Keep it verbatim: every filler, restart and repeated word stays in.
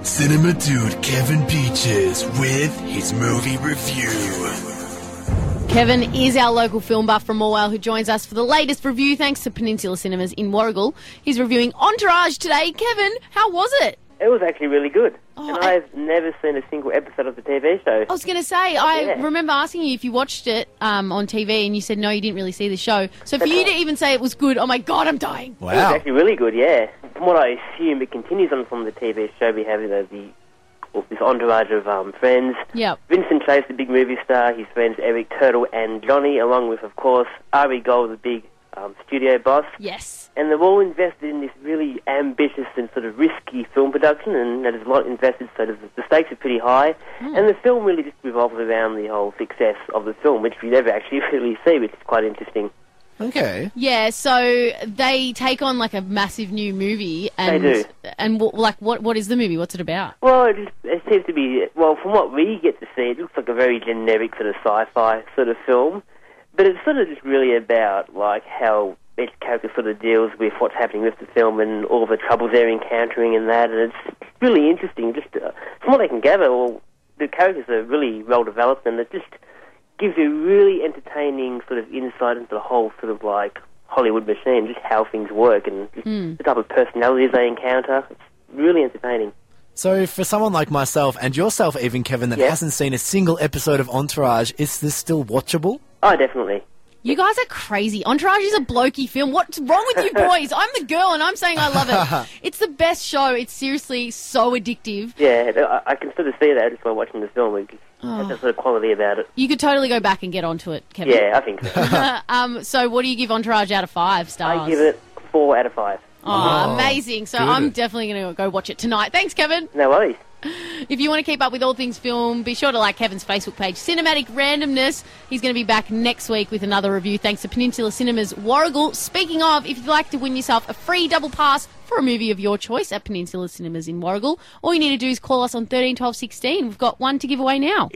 Cinema Dude Kevin Peaches with his movie review. Kevin is our local film buff from Morwell who joins us for the latest review thanks to Peninsula Cinemas in Warragul. He's reviewing Entourage today. Kevin, how was it? It was actually really good. Oh, and I- I've never seen a single episode of the T V show. I was going to say, I Yeah. remember asking you if you watched it um, on T V and you said no, you didn't really see the show. So for you to even say it was good, oh my God, I'm dying. It was actually really good, yeah. From what I assume, it continues on from the T V show. We have, you know, the well, this entourage of um, friends. Yep. Vincent Chase, the big movie star, his friends Eric Turtle and Johnny, along with, of course, Ari Gold, the big um, studio boss. Yes. And they're all invested in this really ambitious and sort of risky film production, and there's a lot invested, so the the stakes are pretty high. Mm. And the film really just revolves around the whole success of the film, which we never actually really see, which is quite interesting. Okay. Yeah, so they take on like a massive new movie. And, They do. And w- like, what what is the movie? What's it about? Well, it, just, it seems to be, well, from what we get to see, it looks like a very generic sort of sci-fi sort of film, but it's sort of just really about, like, how each character sort of deals with what's happening with the film and all the troubles they're encountering and that, and it's really interesting. Just uh, from what I can gather, well, the characters are really well developed, and it just gives you really entertaining sort of insight into the whole sort of like Hollywood machine, just how things work and just Mm. the type of personalities they encounter. It's really entertaining. So for someone like myself, and yourself even, Kevin, that Yeah. hasn't seen a single episode of Entourage, is this still watchable? Oh, definitely. You guys are crazy. Entourage is a blokey film. What's wrong with you boys? I'm the girl and I'm saying I love it. It's the best show. It's seriously so addictive. Yeah, I, I can sort of see that just by watching the film. It just Oh. has that sort of quality about it. You could totally go back and get onto it, Kevin. Yeah, I think so. um, so what do you give Entourage out of five stars? I give it four out of five. Oh, Oh, amazing. So good. I'm definitely going to go watch it tonight. Thanks, Kevin. No worries. If you want to keep up with all things film, be sure to like Kevin's Facebook page, Cinematic Randomness. He's going to be back next week with another review thanks to Peninsula Cinemas Warragul. Speaking of, if you'd like to win yourself a free double pass for a movie of your choice at Peninsula Cinemas in Warragul, all you need to do is call us on thirteen twelve sixteen. We've got one to give away now.